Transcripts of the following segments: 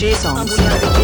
DJ songs.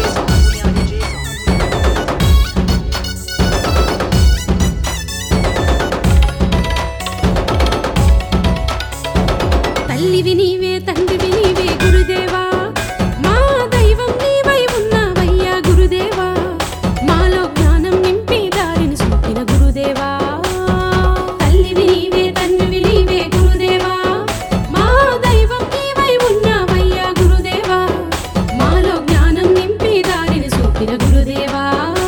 తల్లివి నీవే తండ్రివి నీవే గురుదేవా మా దైవం నీవై ఉన్నావయ్యా గురుదేవా మాలో జ్ఞానం నింపి దారిని చూపిన గురుదేవా తల్లివి నీవే తండ్రివి నీవే గురుదేవా మా దైవం నీవై ఉన్నావయ్యా గురుదేవా మాలో జ్ఞానం నింపి దారిని చూపిన గురుదేవా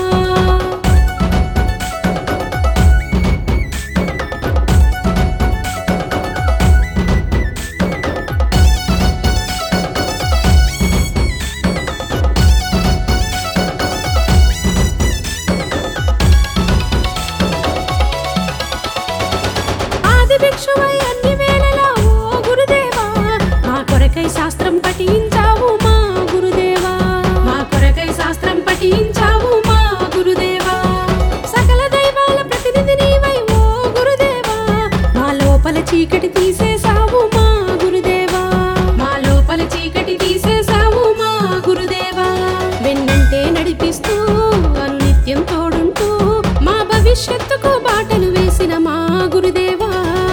భిక్షువై అన్ని వేళలా ఓ గురుదేవా మా కొరకై శాస్త్రం పఠించావు మా గురుదేవా మా కొరకై శాస్త్రం పఠించావు మా గురుదేవా సకల దైవాల ప్రతినిధి నీవై ఓ గురుదేవా మా లోపల చీకటి తీసేసావు మా గురుదేవా మా లోపల చీకటి తీసేసావు మా గురుదేవా వెన్నంటే నడిపిస్తూ అనునిత్యం తోడుంటూ మా భవిష్యత్తుకు బాటలు వేసిన మా గురుదేవా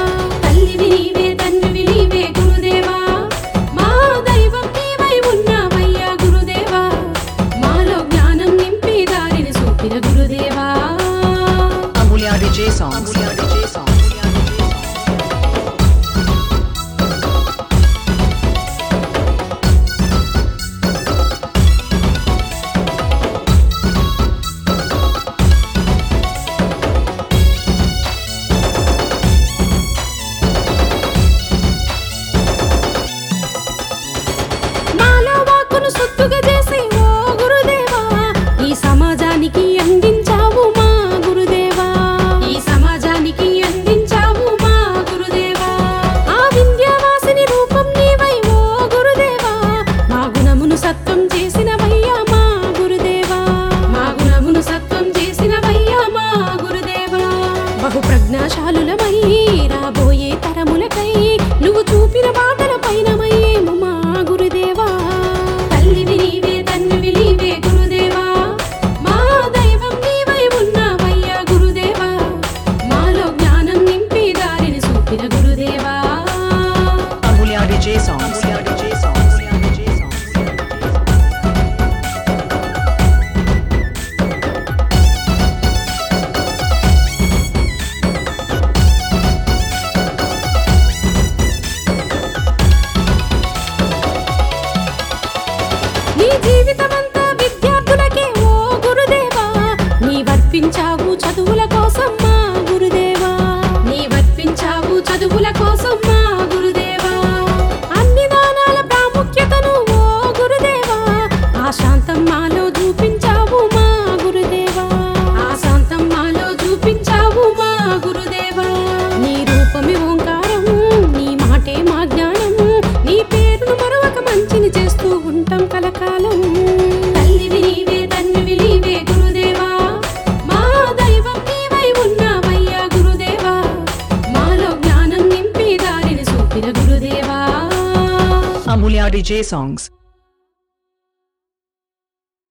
DJ songs. మాలో వాక్కును సొత్తుగా చేసి ఓ గురుదేవా ఈ సమాజానికి అందించావు మా గురుదేవా ఈ సమాజానికి అందించావు మా గురుదేవా ఆ వింధ్యవాసిని రూపం నీవై ఓ గురుదేవా మా గుణమును సత్వం చేసినవయ్యా మా గురుదేవా మా గుణమును సత్వం చేసినవయ్యా మా గురుదేవా బహు ప్రజ్ఞాశాలులమై రాబోయే తరములకై నువ్వు చూపిన బాటల పైనమయ్యేము మా గురుదేవా తల్లివి నీవే తండ్రివి నీవే గురుదేవా మా దైవం నీవై ఉన్నావయ్యా గురుదేవా మాలో జ్ఞానం నింపి దారిని చూపిన గురుదేవా Amulya DJ songs. నీ జీవితమంతా విద్యార్థులకే ఓ గురుదేవా నీ వర్పించావు చదువుల కోసం మా గురుదేవా నీ వర్పించావు చదువుల కోసం మా గురుదేవా అన్ని దానాల ప్రాముఖ్యతను ఓ గురుదేవా ఆ శాంతం మాలో చూపించావు మా గురుదేవా ఆ శాంతం మాలో చూపించావు మా గురుదేవా నీ రూపమే ఓంకారం నీ మాటే మా జ్ఞానం నీ పేరును మరొక మంచిని చేస్తూ ఉంటాం కలకాలం తల్లివి నీవే తండ్రివి నీవే గురుదేవా మా దైవం నీవై ఉన్నావయ్యా గురుదేవా మాలో జ్ఞానం నింపి దారిని చూపిన గురుదేవా Amulya DJ songs.